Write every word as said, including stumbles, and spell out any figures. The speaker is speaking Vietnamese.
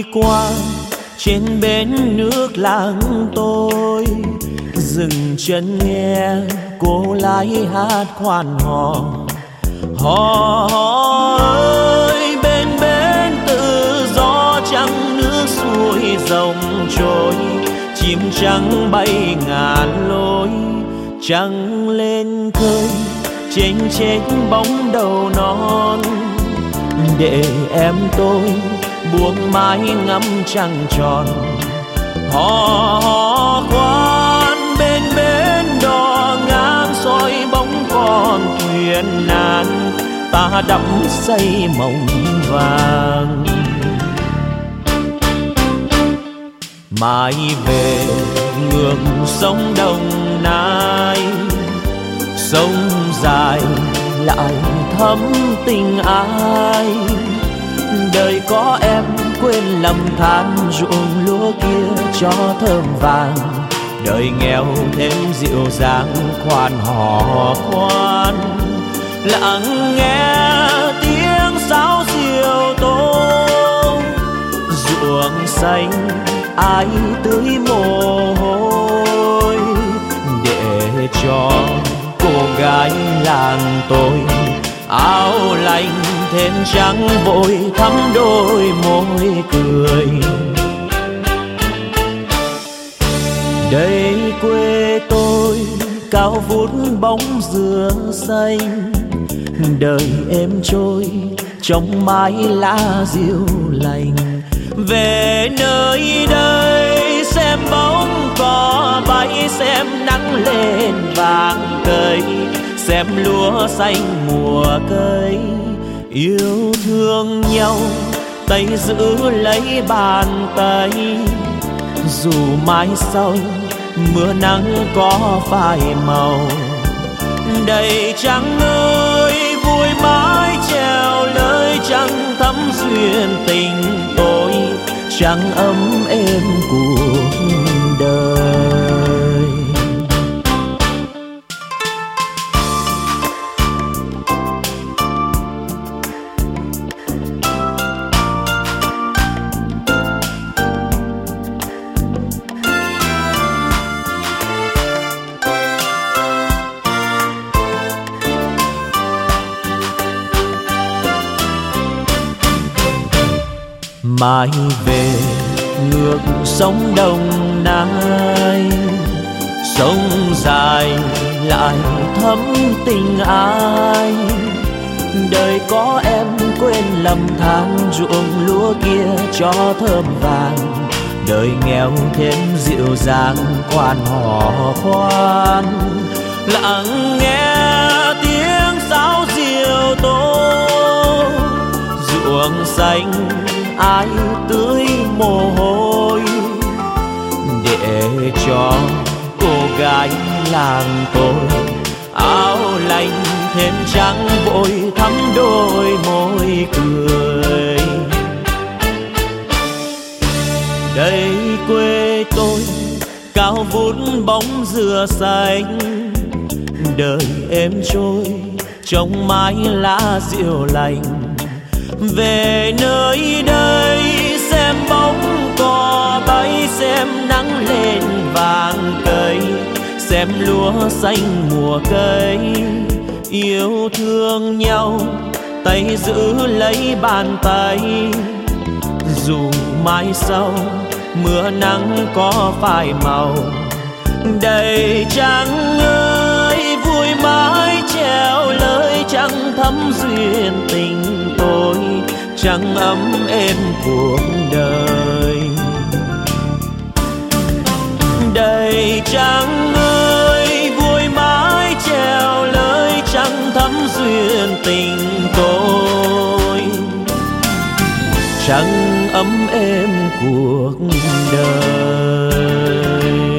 qua trên bến nước làng tôi, dừng chân nghe cô lái hát khoan hò. Hò ơi bên bến tự do trăng nước xuôi dòng trôi, chim trắng bay ngàn lối, trăng lên khơi chênh chênh bóng đầu non. Để em tôi buông mái ngắm trăng tròn. Hò hò khoan bên bến đò ngang soi bóng con thuyền nan, ta đắm say mộng vàng. Mai về ngược sông Đồng Nai, sông dài lại thắm tình ai. Đời có em quên lầm than ruộng lúa kia cho thơm vàng, đời nghèo thêm dịu dàng khoan hò khoan. Lặng nghe tiếng sáo diều tố, ruộng xanh ai tưới mồ hôi, để cho cô gái làng tôi áo lạnh thêm trắng vội thắm đôi môi cười. Đây quê tôi cao vút bóng dừa xanh, đời êm trôi trong mái lá diêu lành. Về nơi đây xem bóng cỏ bay, xem nắng lên vàng cây, xem lúa xanh mùa cây. Yêu thương nhau tay giữ lấy bàn tay, dù mai sau mưa nắng có phai màu. Đầy trăng ơi vui mãi treo lời trăng thắm duyên tình tôi, trăng ấm êm cuộc đời. Mai về ngược sông Đồng Nai, sông dài lại thắm tình ai. Đời có em quên lầm than ruộng lúa kia cho thơm vàng, đời nghèo thêm dịu dàng khoan hò khoan. Lặng nghe tiếng sáo diều tố, ruộng xanh ai tưới mồ hôi, để cho cô gái làng tôi áo lạnh thêm trắng vội thắm đôi môi cười. Đây quê tôi cao vút bóng dừa xanh, đời êm trôi trong mái lá diêu lành. Về nơi đây xem bóng cỏ bay, xem nắng lên vàng cây, xem lúa xanh mùa cây. Yêu thương nhau tay giữ lấy bàn tay, dù mai sau mưa nắng có phai màu. Đầy trăng ơi vui mãi treo lời trăng thắm duyên tình tôi, trăng ấm êm cuộc đời. Đầy trăng ơi vui mãi treo lời trăng thắm duyên tình tôi, trăng ấm êm cuộc đời.